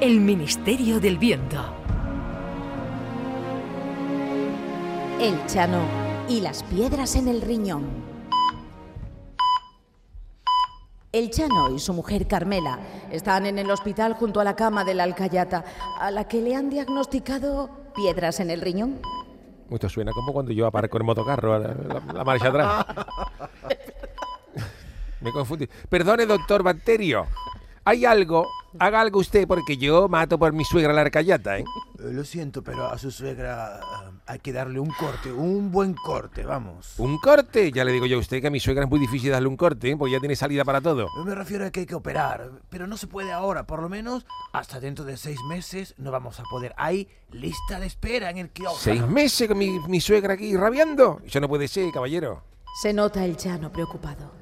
El Ministerio del Viento. El Chano y las piedras en el riñón. El Chano y su mujer Carmela están en el hospital junto a la cama de la alcayata, a la que le han diagnosticado piedras en el riñón. Esto suena como cuando yo aparco el motocarro, la marcha atrás. Me confundí. Perdone, doctor Bacterio. ¿Hay algo? Haga algo usted, porque yo mato por mi suegra la alcayata, ¿eh? Lo siento, pero a su suegra hay que darle un corte, un buen corte, vamos. ¿Un corte? Ya le digo yo a usted que a mi suegra es muy difícil darle un corte, ¿eh? Pues ya tiene salida para todo. Me refiero a que hay que operar, pero no se puede ahora, por lo menos hasta dentro de 6 meses no vamos a poder. Hay lista de espera en el quirófano. 6 meses con mi suegra aquí rabiando. Eso no puede ser, caballero. Se nota el Chano preocupado.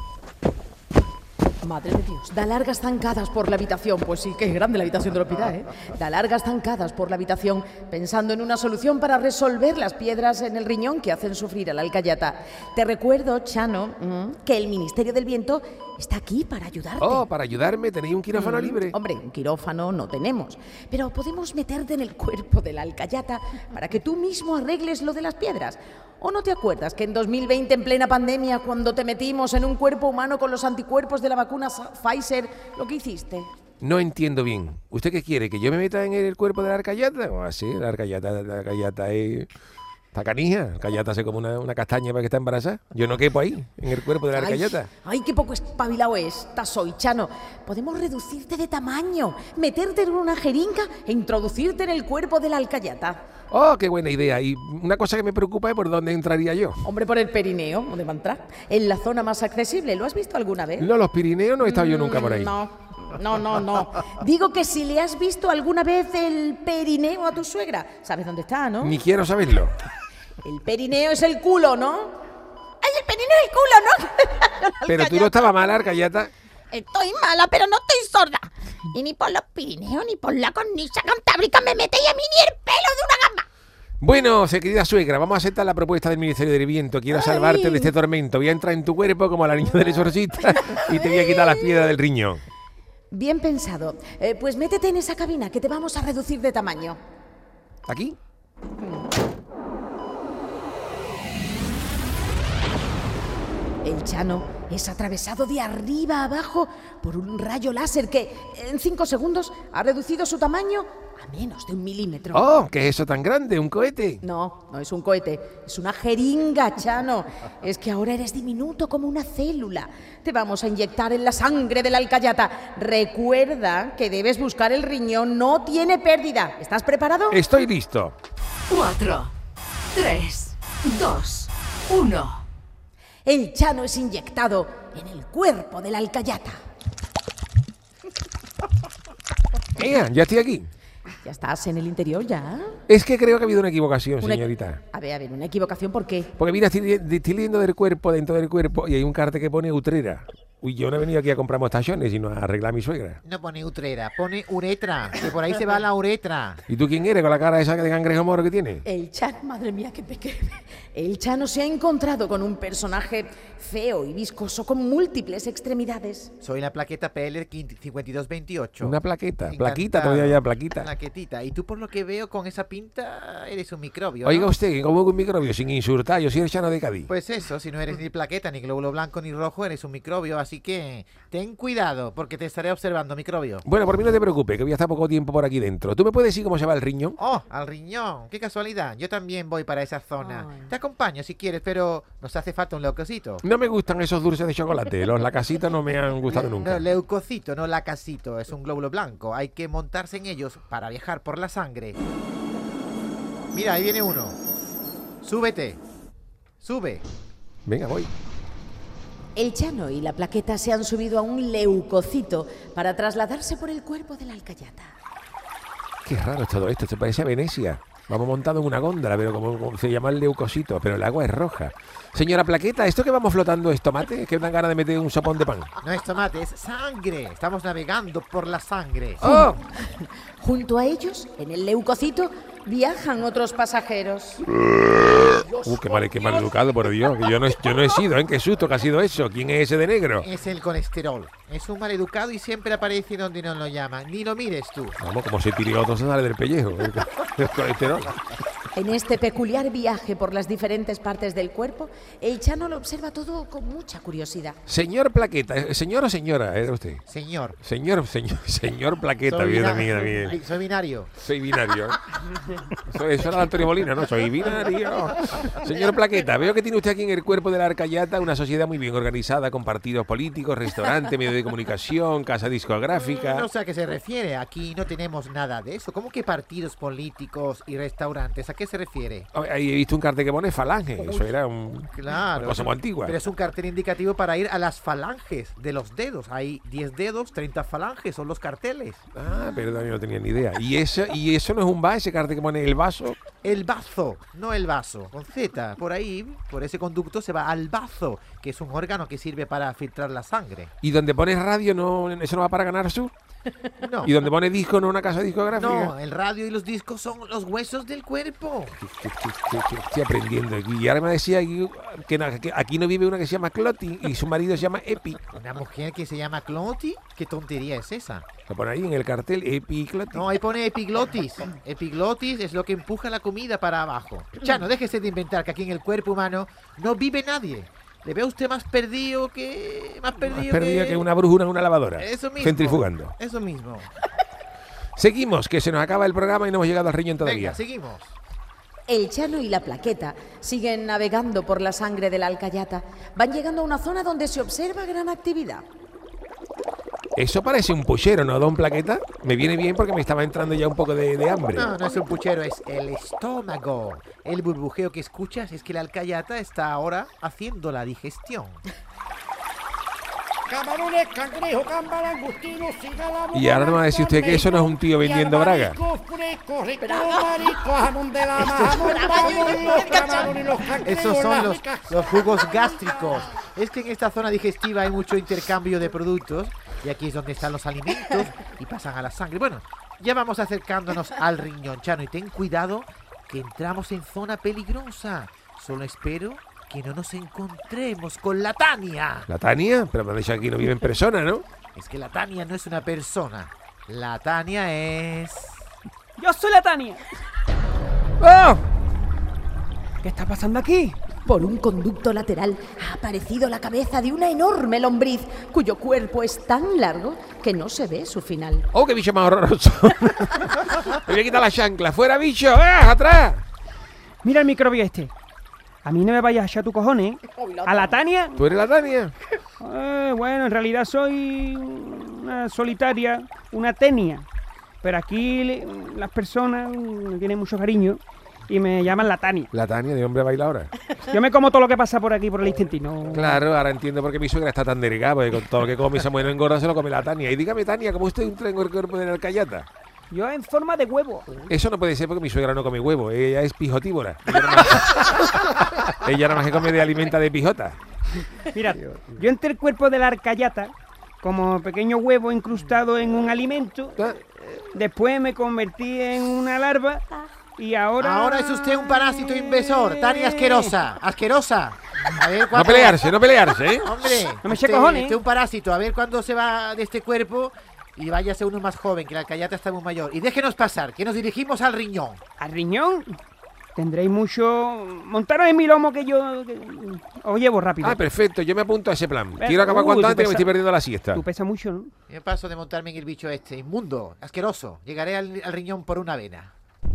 Madre de Dios, da largas zancadas por la habitación. Pues sí, que es grande la habitación del hospital, ¿eh? Da largas zancadas por la habitación pensando en una solución para resolver las piedras en el riñón que hacen sufrir a la alcayata. Te recuerdo, Chano, que el Ministerio del Viento está aquí para ayudarte. Oh, para ayudarme, ¿tenéis un quirófano libre? Hombre, un quirófano no tenemos, pero podemos meterte en el cuerpo de la alcayata para que tú mismo arregles lo de las piedras. ¿O no te acuerdas que en 2020, en plena pandemia, cuando te metimos en un cuerpo humano con los anticuerpos de la vacuna Pfizer, lo que hiciste? No entiendo bien. ¿Usted qué quiere? ¿Que yo me meta en el cuerpo de la alcayata? ¿O así? La alcayata es... Está canija. La alcayata hace como una castaña para que está embarazada. Yo no quepo ahí, en el cuerpo de la alcayata. Ay, qué poco espabilado estás hoy, Chano. Podemos reducirte de tamaño, meterte en una jeringa e introducirte en el cuerpo de la alcayata. Oh, qué buena idea. Y una cosa que me preocupa es por dónde entraría yo. Hombre, por el perineo, ¿dónde va a entrar? En la zona más accesible. ¿Lo has visto alguna vez? No, los Pirineos no he estado yo nunca por ahí. No. Digo que si le has visto alguna vez el perineo a tu suegra, ¿sabes dónde está, no? Ni quiero saberlo. El perineo es el culo, ¿no? ¡Ay, el perineo es el culo, ¿no? Pero tú no estabas mala, alcayata. Estoy mala, pero no estoy sorda. Y ni por los Pirineos, ni por la cornisa cantábrica me metéis a mí ni el pelo de una gamba. Bueno, querida suegra, vamos a aceptar la propuesta del Ministerio del Viento. Quiero salvarte de este tormento. Voy a entrar en tu cuerpo como la niña del exorcista y te voy a quitar las piedras del riñón. Bien pensado. Pues métete en esa cabina que te vamos a reducir de tamaño. ¿Aquí? El Chano es atravesado de arriba a abajo por un rayo láser que en 5 segundos ha reducido su tamaño a menos de 1 milímetro. Oh, ¿qué es eso tan grande? ¿Un cohete? No es un cohete, es una jeringa, Chano. Es que ahora eres diminuto como una célula. Te vamos a inyectar en la sangre de la alcayata. Recuerda que debes buscar el riñón, no tiene pérdida. ¿Estás preparado? Estoy listo. 4, 3, 2, 1. El Chano es inyectado en el cuerpo de la alcayata. Ya estoy aquí. ¿Ya estás en el interior ya? Es que creo que ha habido una equivocación, señorita. A ver, ¿una equivocación por qué? Porque mira, estoy leyendo del cuerpo, dentro del cuerpo, y hay un cartel que pone utrera. Uy, yo no he venido aquí a comprar mostachones, sino a arreglar a mi suegra. No pone utrera, pone uretra, que por ahí se va la uretra. ¿Y tú quién eres con la cara esa de cangrejo moro que tiene? El Chano, madre mía, qué pequeño. El Chano se ha encontrado con un personaje feo y viscoso con múltiples extremidades. Soy la plaqueta PL 5228. Una plaqueta, Encantado. plaquita, todavía ya plaquita. Plaquetita. Y tú por lo que veo con esa pinta eres un microbio, Oiga ¿no? usted, ¿cómo un microbio? Sin insultar, yo soy el Chano de Cádiz. Pues eso, si no eres ni plaqueta, ni glóbulo blanco, ni rojo, eres un microbio, así que ten cuidado, porque te estaré observando, microbio. Bueno, por mí no te preocupes, que voy a estar poco tiempo por aquí dentro. ¿Tú me puedes decir cómo se va el riñón? Oh, al riñón, qué casualidad, yo también voy para esa zona. Ay. Te acompaño si quieres, pero nos hace falta un leucocito. No me gustan esos dulces de chocolate, los lacasitas no me han gustado nunca. No, leucocito, no lacasito, es un glóbulo blanco. Hay que montarse en ellos para viajar por la sangre. Mira, ahí viene uno. Súbete. Sube. Venga, voy. El Chano y la plaqueta se han subido a un leucocito para trasladarse por el cuerpo de la alcayata. Qué raro es todo esto, se parece a Venecia. Vamos montado en una góndola, pero como se llama el leucocito, pero el agua es roja. Señora Plaqueta, ¿esto que vamos flotando es tomate? Es que me dan ganas de meter un sopón de pan. No es tomate, es sangre. Estamos navegando por la sangre. ¡Oh! Junto a ellos, en el leucocito, viajan otros pasajeros. Qué mal educado, por Dios. Que yo no he sido, ¿eh? Qué susto que ha sido eso. ¿Quién es ese de negro? Es el colesterol. Es un maleducado y siempre aparece donde no lo llaman. Ni lo mires tú. Vamos, como se tire otro se sale del pellejo. El colesterol. En este peculiar viaje por las diferentes partes del cuerpo, el Chano lo observa todo con mucha curiosidad. Señor Plaqueta, ¿señor o señora era usted? Señor. Señor Plaqueta, bien también. Soy binario. Soy binario. Eso era Antonio Molina, ¿no? Soy binario. Señor Plaqueta, veo que tiene usted aquí en el cuerpo de la Arcayata una sociedad muy bien organizada con partidos políticos, restaurante, medios de comunicación, casa discográfica. No sé a qué se refiere. Aquí no tenemos nada de eso. ¿Cómo que partidos políticos y restaurantes? ¿A qué se refiere? Ahí he visto un cartel que pone Falange. Eso era una cosa muy antigua. Pero es un cartel indicativo para ir a las falanges de los dedos. Hay 10 dedos, 30 falanges, son los carteles. Ah, perdón, yo no tenía ni idea. ¿Y eso no es un bar, ese cartel que pone el vaso? El bazo, no el vaso, con Z. Por ahí, por ese conducto se va al bazo, que es un órgano que sirve para filtrar la sangre. ¿Y donde pones radio, eso no va para Canal Sur? No. ¿Y donde pone disco, no una casa discográfica? No, el radio y los discos son los huesos del cuerpo. ¿Qué estoy aprendiendo aquí? Y ahora me decía que aquí no vive una que se llama Cloti y su marido se llama Epi. ¿Una mujer que se llama Cloti? ¿Qué tontería es esa? Lo pone ahí en el cartel, Epi y Cloti. No, ahí pone epiglotis. Epiglotis es lo que empuja la comida para abajo. Chano, déjese de inventar que aquí en el cuerpo humano no vive nadie. ¿Le ve a usted más perdido que...? Más perdido que una brújula en una lavadora. Eso mismo. Centrifugando. Eso mismo. Seguimos, que se nos acaba el programa y no hemos llegado al riñón todavía. Venga, seguimos. El Chano y la Plaqueta siguen navegando por la sangre de la Alcayata. Van llegando a una zona donde se observa gran actividad. Eso parece un puchero, ¿no, don Plaqueta? Me viene bien porque me estaba entrando ya un poco de hambre. No, no es un puchero, es el estómago. El burbujeo que escuchas es que la Alcayata está ahora haciendo la digestión. Camarones, cangrejo, gamba, langostino, cigala, Y ahora no va a decir usted que eso no es un tío vendiendo braga. Esos son los jugos gástricos. Es que en esta zona digestiva hay mucho intercambio de productos y aquí es donde están los alimentos y pasan a la sangre. Bueno, ya vamos acercándonos al riñón, Chano, y ten cuidado que entramos en zona peligrosa. Solo espero que no nos encontremos con la Tania. ¿La Tania? Pero me han dicho que aquí no vive en persona, ¿no? Es que la Tania no es una persona. La Tania es... ¡Yo soy la Tania! ¡Oh! ¿Qué está pasando aquí? Por un conducto lateral ha aparecido la cabeza de una enorme lombriz, cuyo cuerpo es tan largo que no se ve su final. ¡Oh, qué bicho más horroroso! Me voy a quitar la chancla. ¡Fuera, bicho! ¡Atrás! Mira el microbio este. A mí no me vayas a echar tu cojones, ¿eh? ¿A la Tania? ¿Tú eres la Tania? Bueno, en realidad soy una solitaria, una tenia. Pero aquí las personas me tienen mucho cariño y me llaman la Tania. La Tania de hombre bailadora. Yo me como todo lo que pasa por aquí, por el intestino. Claro, ahora entiendo por qué mi suegra está tan delgada, porque con todo lo que come esa mujer no engorda, se lo come la Tania. Y dígame, Tania, ¿cómo usted entra en el cuerpo de la Alcayata? Yo en forma de huevo. Eso no puede ser porque mi suegra no come huevo, ella es pijotívora. Ella nada más que come de alimenta de pijota. Mira, yo entré el cuerpo de la Arcayata como pequeño huevo incrustado en un alimento. Después me convertí en una larva y ahora... Ahora es usted un parásito invasor, Tania asquerosa, asquerosa. A ver, No pelearse, ¿eh? Hombre, No me eche cojones. usted un parásito, a ver cuándo se va de este cuerpo y váyase uno más joven, que la Alcayata está muy mayor. Y déjenos pasar, que nos dirigimos al riñón. ¿Al riñón? Tendréis mucho... Montaros en mi lomo que yo os llevo rápido. Ah, perfecto, yo me apunto a ese plan. Venga, Quiero acabar cuanto tú antes que me pesa- estoy perdiendo la siesta. Tú pesas mucho, ¿no? Yo me paso de montarme en el bicho este, inmundo, asqueroso. Llegaré al riñón por una vena.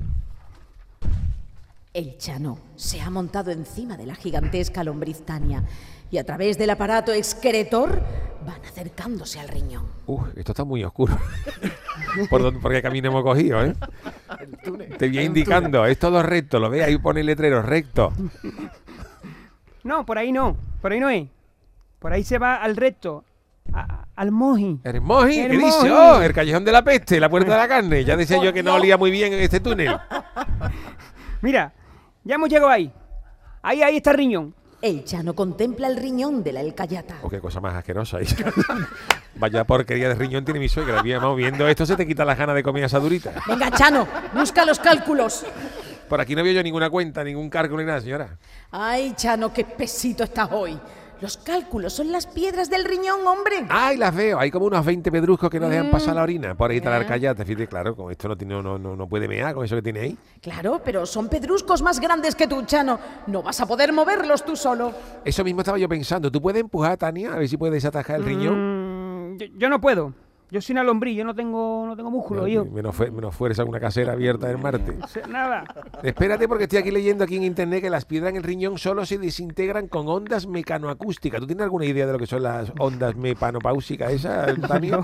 El Chano se ha montado encima de la gigantesca lombriz Tania y a través del aparato excretor van acercándose al riñón. Esto está muy oscuro. ¿Por qué camino hemos cogido, eh? Te voy indicando, es todo recto, lo ves, ahí pone el letrero, recto. No, por ahí no es. Por ahí se va al recto, al moji. ¿El Moji? El ¿Qué dice? Moji. ¡Oh! El callejón de la peste, la puerta de la carne. Ya decía yo que no olía muy bien en este túnel. Mira, ya hemos llegado ahí. Ahí está el riñón. El Chano contempla el riñón de la Alcayata. Oh, qué cosa más asquerosa. Vaya porquería de riñón tiene mi suegra. Viendo esto se te quita las ganas de comer asadurita. Venga, Chano, busca los cálculos. Por aquí no veo yo ninguna cuenta, ningún cálculo ni nada, señora. Ay, Chano, qué pesito estás hoy. Los cálculos son las piedras del riñón, hombre. Ay, las veo. Hay como unos 20 pedruscos que no dejan pasar la orina. Por ahí está la arcayata. Fíjate, claro, con esto no puede mear con eso que tiene ahí. Claro, pero son pedruscos más grandes que tú, Chano. No vas a poder moverlos tú solo. Eso mismo estaba yo pensando. ¿Tú puedes empujar a Tania a ver si puedes atajar el riñón? Yo no puedo. Yo soy una lombriz, yo no tengo músculo, yo. Menos fuerza una casera abierta en Marte. No sé nada. Espérate, porque estoy aquí leyendo aquí en internet que las piedras en el riñón solo se desintegran con ondas mecanoacústicas. ¿Tú tienes alguna idea de lo que son las ondas mecanopáusicas esas, Tania?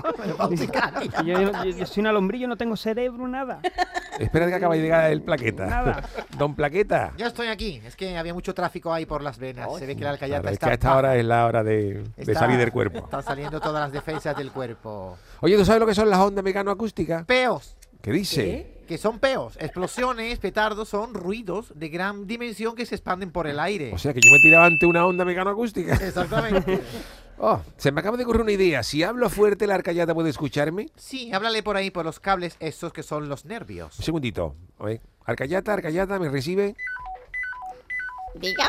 Yo soy una lombriz, yo no tengo cerebro, nada. Espérate que acaba de llegar el Plaqueta. Nada. Don Plaqueta. Ya estoy aquí. Es que había mucho tráfico ahí por las venas. Se ve que la alcayata Claro, es está... que a esta hora es la hora de salir del cuerpo. Están saliendo todas las defensas del cuerpo. Oye, ¿tú sabes lo que son las ondas mecanoacústicas? Peos. ¿Qué dice? Que son peos. Explosiones, petardos, son ruidos de gran dimensión que se expanden por el aire. O sea, que yo me tiraba ante una onda mecanoacústica. Exactamente. Oh, se me acaba de ocurrir una idea. Si hablo fuerte, ¿la arcayata puede escucharme? Sí, háblale por ahí, por los cables esos que son los nervios. Un segundito. Oye, Arcayata, ¿me recibe? Diga.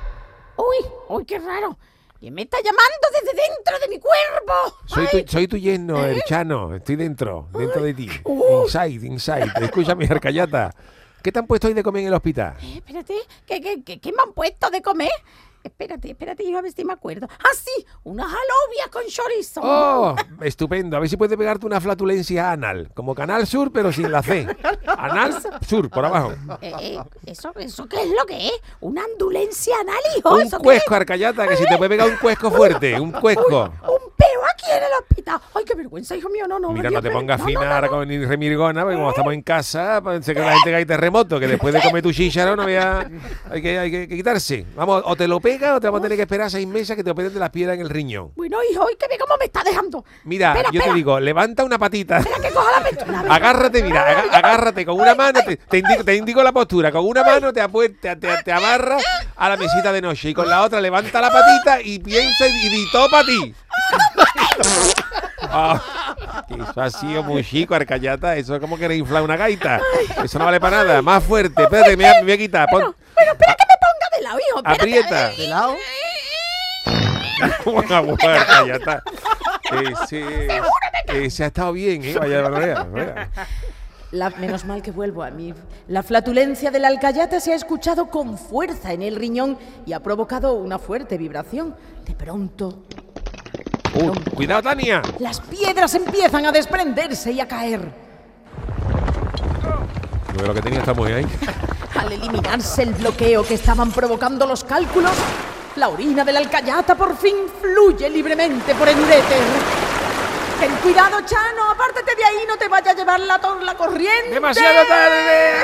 Uy, qué raro. ¿Quién me está llamando desde dentro de mi cuerpo? Soy tu yerno, el Chano. Estoy dentro de ti. Inside. Escúchame, Arcayata. ¿Qué te han puesto hoy de comer en el hospital? Espérate, ¿qué me han puesto de comer? Espérate, yo a ver si me acuerdo. ¡Ah, sí! Unas alobias con chorizo. ¡Oh! Estupendo. A ver si puedes pegarte una flatulencia anal. Como Canal Sur, pero sin la C. Anal Sur, por abajo. ¿Eso qué es lo que es? ¿Una andulencia anal, hijo? Un cuesco, Arcayata, que si te puede pegar un cuesco fuerte. Un cuesco. Un peo aquí en el hospital. ¡Ay, qué vergüenza, hijo mío! No. Mira, no te pongas fina ahora con ni remirgona, porque como estamos en casa, parece que la gente que hay terremoto, que después de comer tu chícharo no había... Hay que quitarse. Vamos, o te lo pegas o te vamos a tener que esperar 6 meses que te operen de las piedras en el riñón. Bueno, hijo, ¿y que ve cómo me está dejando? Mira, yo te digo, levanta una patita. Espera que coja la pintura. Agárrate, mira, agárrate con una mano, te indico la postura, con una mano te amarras a la mesita de noche y con la otra levanta la patita y piensa y di todo para ti. Eso ha sido muy chico, Arcayata. Eso es como querer inflar una gaita. Eso no vale para nada. Más fuerte. Espérate, me voy a quitar. Bueno, espera que me ponga de lado, hijo. Espérate. Aprieta. ¿De lado? Arcayata. Ese ha estado bien, ¿eh? Vaya. Menos mal que vuelvo a mí. La flatulencia de la alcayata se ha escuchado con fuerza en el riñón y ha provocado una fuerte vibración. De pronto... Cuidado, Tania. Las piedras empiezan a desprenderse y a caer. No, lo que tenía esta mujer ahí. Al eliminarse el bloqueo que estaban provocando los cálculos, la orina de la alcayata por fin fluye libremente por el uréter. Ten cuidado, Chano, apártate de ahí, no te vaya a llevar la corriente. ¡Demasiado tarde!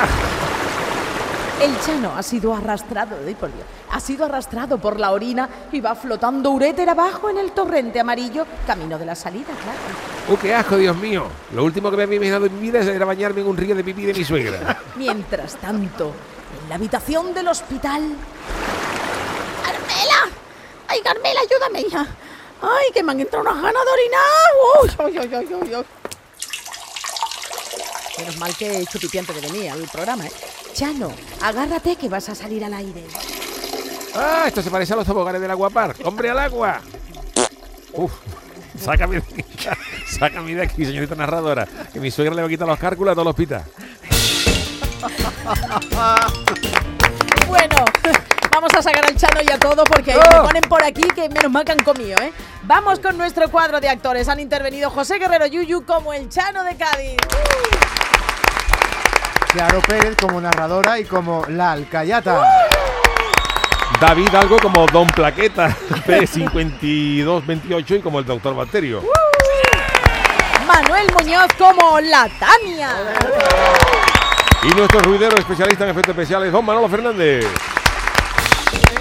El Chano ha sido arrastrado, por la orina y va flotando uréter abajo en el torrente amarillo, camino de la salida, claro. ¡Qué asco, Dios mío! Lo último que me había imaginado en mi vida era bañarme en un río de pipí de mi suegra. Mientras tanto, en la habitación del hospital... ¡Carmela! ¡Ay, Carmela, ayúdame, hija! ¡Ay, que me han entrado unas ganas de orinar! ¡Uy! Menos mal que Chupipí antes de venir al programa, ¿eh? Chano, agárrate que vas a salir al aire. ¡Ah! Esto se parece a los toboganes del Aguapar. ¡Hombre al agua! ¡Uf! Sácame de aquí, señorita narradora. Que mi suegra le va a quitar los cálculos a todo el hospital. Bueno, vamos a sacar al Chano y a todo porque me ponen por aquí que menos mal que han comido, ¿eh? Vamos con nuestro cuadro de actores. Han intervenido José Guerrero Yuyu como el Chano de Cádiz. Charo Pérez como narradora y como la alcayata. David Algo como Don Plaqueta, P5228 y como el Doctor Bacterio. Manuel Muñoz como la Tania. Y nuestro ruidero especialista en efectos especiales, Don Manolo Fernández.